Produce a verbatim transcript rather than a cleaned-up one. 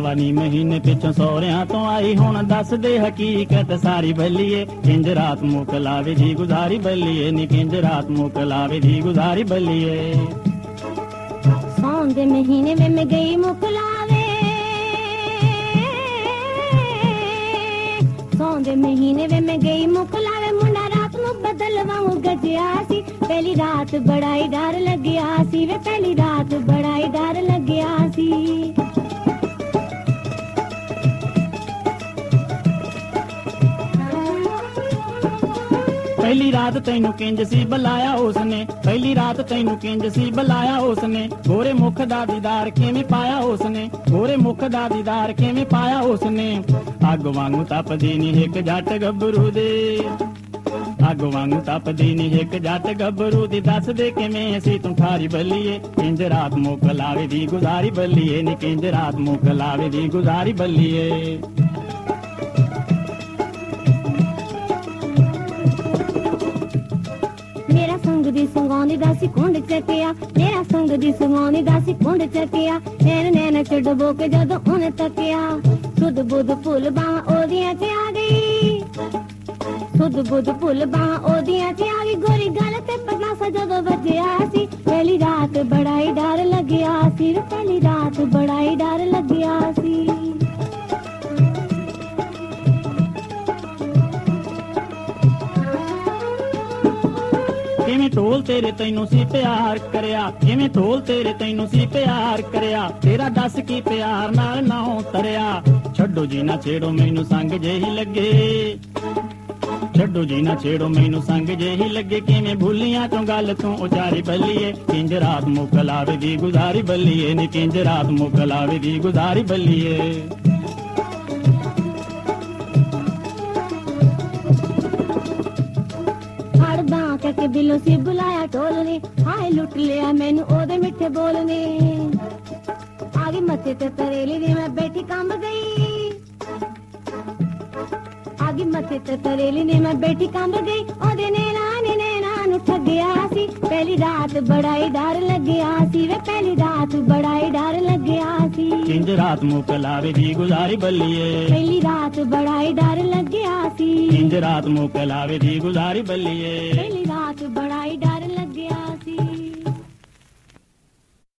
ਸਵਾ ਨੀ ਮਹੀਨੇ ਪਿੱਛੋਂ ਸਹੁਰਿਆਂ ਤੋਂ ਆਈ, ਹੁਣ ਦੱਸਦੇ ਹਕੀਕਤ ਸਾਰੀ ਬੱਲੀਏ। ਕਿੰਜ ਰਾਤ ਮੁੱਕ ਲਾਵੇ ਦੀ ਗੁਜ਼ਾਰੀ ਬੱਲੀਏ ਨੀ, ਕਿੰਜ ਰਾਤ ਮੁੱਕ ਲਾਵੇ ਦੀ ਗੁਜ਼ਾਰੀ ਬੱਲੀਏ। ਸੌਣ ਦੇ ਮਹੀਨੇ ਵੇ ਮੈਂ ਗਈ ਮੁੱਕ ਲਾਵੇ, ਸੌਣ ਦੇ ਮਹੀਨੇ ਵੇ ਮੈਂ ਗਈ ਮੁੱਕ ਲਾਵੇ। ਮੁੰਡਾ ਰਾਤ ਨੂੰ ਬਦਲਵਾਉਂ ਗੱਜਿਆ ਸੀ, ਪਹਿਲੀ ਰਾਤ ਬੜਾ ਹੀ ਡਰ ਲੱਗਿਆ ਸੀ ਵੇ, ਪਹਿਲੀ ਰਾਤ ਬੜਾ ਹੀ ਡਰ ਲੱਗਿਆ ਸੀ। ਪਹਿਲੀ ਰਾਤ ਤੈਨੂੰ ਕਿੰਜ ਸੀ ਬੁਲਾਇਆ ਉਸਨੇ, ਪਹਿਲੀ ਰਾਤ ਤੈਨੂੰ ਕਿੰਜ ਸੀ ਬੁਲਾਇਆ ਉਸਨੇ। ਗੋਰੇ ਮੁਖ ਦਾ ਦੀਦਾਰ ਕਿਵੇਂ ਪਾਇਆ ਉਸਨੇ, ਗੋਰੇ ਮੁਖ ਦਾ ਦੀਦਾਰ ਕਿਵੇਂ ਪਾਇਆ ਉਸਨੇ। ਅੱਗ ਵਾਂਗੂ ਤਪਦੀ ਨੀ ਇੱਕ ਜੱਟ ਗੱਭਰੂ ਦੇ, ਅੱਗ ਵਾਂਗੂ ਤਪਦੀ ਨੀ ਇੱਕ ਜੱਟ ਗੱਭਰੂ ਦੀ, ਦੱਸ ਦੇ ਕਿਵੇਂ ਅਸੀਂ ਤੂੰ ਠਾਰੀ ਬੱਲੀਏ। ਕਿੰਜ ਰਾਤ ਮੁੱਕ ਲਾਵੇ ਦੀ ਗੁਜ਼ਾਰੀ ਬੱਲੀਏ ਨੀ, ਕਿੰਜ ਰਾਤ ਮੁੱਕ ਲਾਵੇ ਦੀ ਗੁਜ਼ਾਰੀ ਬੱਲੀਏ। ਮੇਰਾ ਸੰਗ ਦੀ ਸੰਗਾਉਂਦੀ ਦਾ ਸੀ ਕੁੰਡ ਚੱਕਿਆ, ਮੇਰਾ ਸੰਗ ਦੀ ਸੰਗਾਉਂਦੀ ਦਾ ਸੀ ਕੁੰਡ ਚੱਕਿਆ। ਨੈਣ ਨੈਣ ਚ ਡੁਬੋ ਕੇ ਜਦੋਂ ਉਹਨੇ ਤੱਕਿਆ, ਸੁਧ ਬੁੱਧ ਭੁੱਲ ਬਾਹਾਂ ਉਹਦੀਆਂ ਚ ਆ ਗਈ, ਸੁਧ ਬੁੱਧ ਭੁੱਲ ਬਾਹਾਂ ਉਹਦੀਆਂ ਚ ਆ ਗਈ। ਗੋਰੀ ਗੱਲ ਤੇ ਪਰਨਾਸਾ ਜਦੋਂ ਵੱਜਿਆ ਸੀ, ਪਹਿਲੀ ਰਾਤ ਬੜਾ ਹੀ ਡਰ ਲੱਗਿਆ ਸੀ, ਪਹਿਲੀ ਰਾਤ ਬੜਾ ਹੀ ਡਰ ਲੱਗਿਆ ਸੀ। ਕਿਵੇਂ ਢੋਲ ਤੇਰੇ ਤੈਨੂੰ ਸੀ ਪਿਆਰ ਕਰਿਆ, ਕਿਵੇਂ ਢੋਲ ਤੇਰੇ ਤੈਨੂੰ ਸੀ ਪਿਆਰ ਕਰਿਆ। ਤੇਰਾ ਦੱਸ ਕੀ ਪਿਆਰ ਨਾਲ ਨਾ ਉਤਰਿਆ, ਛੱਡੋ ਜੀ ਨਾ ਛੇੜੋ ਮੈਨੂੰ ਸੰਗ ਜਿਹੀ ਲੱਗੇ, ਛੱਡੋ ਜੀ ਨਾ ਛੇੜੋ ਮੈਨੂੰ ਸੰਗ ਜਿਹੀ ਲੱਗੇ। ਕਿਵੇਂ ਭੁੱਲੀਆਂ ਚੋਂ ਗੱਲ ਤੂੰ ਉਚਾਰੀ ਬੱਲੀਏ, ਕਿੰਜ ਰਾਤ ਮੁੱਕ ਲਾਵੇ ਦੀ ਗੁਜ਼ਾਰੀ ਬੱਲੀਏ ਨੀ, ਕਿੰਜ ਰਾਤ ਮੁੱਕ ਲਾਵੇ ਦੀ ਗੁਜ਼ਾਰੀ ਬੱਲੀਏ। ਕੇ ਬਿੱਲੋ ਸੀ ਬੁਲਾਇਆ ਢੋਲ ਨੇ, ਹਾਏ ਲੁੱਟ ਲਿਆ ਮੈਨੂੰ ਉਹਦੇ ਮਿੱਠੇ ਬੋਲ ਨੇ। ਆ ਗਈ ਮੱਥੇ ਤੇ ਤਰੇਲੀ ਦੀ ਮੈਂ ਬੈਠੀ ਕੰਬ ਗਈ, ਆ ਗਈ ਮੱਥੇ ਤੇ ਤਰੇਲੀ ਨੇ ਮੈਂ ਬੈਠੀ ਕੰਬ ਗਈ। ਉਹਦੇ ਨੈਣਾ ਨੇ ਨੈਣਾ ਨੂੰ ਠੱਗਿਆ ਸੀ, ਪਹਿਲੀ ਰਾਤ ਬੜਾ ਹੀ ਡਰ ਲੱਗਿਆ ਸੀ ਵੇ, ਪਹਿਲੀ ਰਾਤ ਬੜਾ ਹੀ ਡਰ ਲੱਗਿਆ ਸੀ। ਕਿੰਜ ਰਾਤ ਮੁੱਕ ਲਾਵੇ ਦੀ ਗੁਜ਼ਾਰੀ ਬੱਲੀਏ, ਪਹਿਲੀ ਰਾਤ ਬੜਾ ਹੀ ਡਰ ਲੱਗਿਆ ਸੀ। ਕਿੰਜ ਰਾਤ ਮੁੱਕ ਲਾਵੇ ਦੀ ਗੁਜ਼ਾਰੀ ਬੱਲੀਏ, ਪਹਿਲੀ ਰਾਤ ਬੜਾ ਹੀ ਡਰ